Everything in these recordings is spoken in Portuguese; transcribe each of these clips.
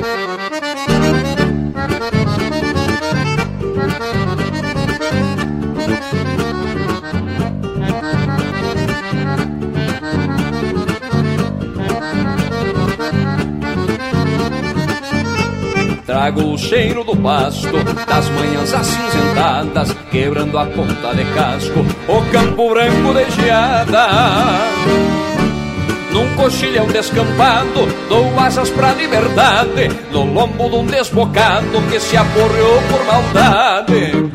Trago o cheiro do pasto, das manhãs acinzentadas, quebrando a ponta de casco, o campo branco de geada. Num coxilhão descampado, dou asas pra liberdade, no lombo de um desbocado que se aporreou por maldade.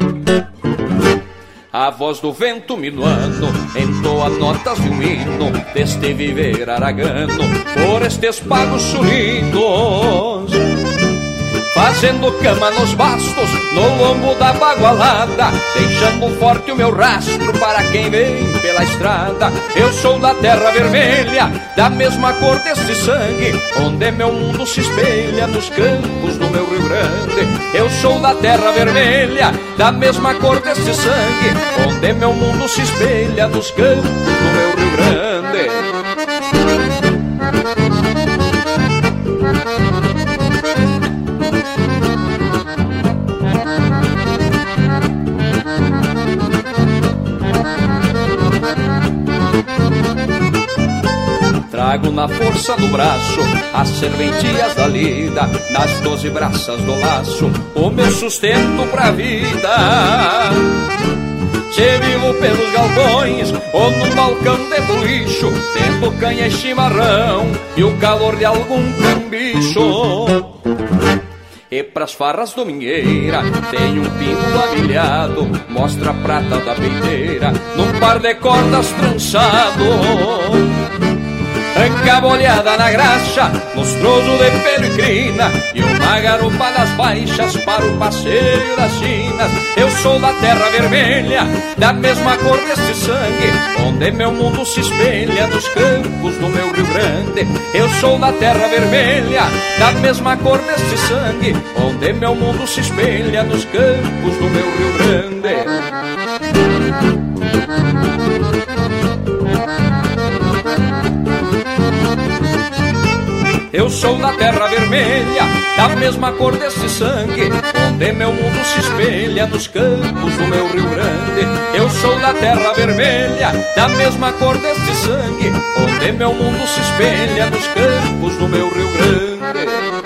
A voz do vento minuano entoa notas de um hino deste viver aragano por estes pagos sulinos. Fazendo cama nos bastos, no lombo da bagualada, deixando forte o meu rastro para quem vem pela estrada. Eu sou da terra vermelha, da mesma cor deste sangue, onde meu mundo se espelha nos campos do meu Rio Grande. Eu sou da terra vermelha, da mesma cor deste sangue, onde meu mundo se espelha nos campos do meu Rio Grande. Trago na força do braço as serventias da lida, nas 12 braças do laço, o meu sustento pra vida. Se vivo pelos galpões ou num balcão de bolicho, tendo canha e chimarrão e o calor de algum cambicho. E pras farras domingueira tem um pinto avilhado, mostra a prata da peiteira num par de cordas trançado. Encabolhada na graxa, lustroso de pelo e crina, e uma garupa das baixas para o passeio das chinas. Eu sou da terra vermelha, da mesma cor deste sangue, onde meu mundo se espelha nos campos do meu Rio Grande. Eu sou da terra vermelha, da mesma cor deste sangue, onde meu mundo se espelha nos campos do meu Rio Grande. Eu sou da terra vermelha, da mesma cor desse sangue, onde meu mundo se espelha nos campos do meu Rio Grande. Eu sou da terra vermelha, da mesma cor desse sangue, onde meu mundo se espelha nos campos do meu Rio Grande.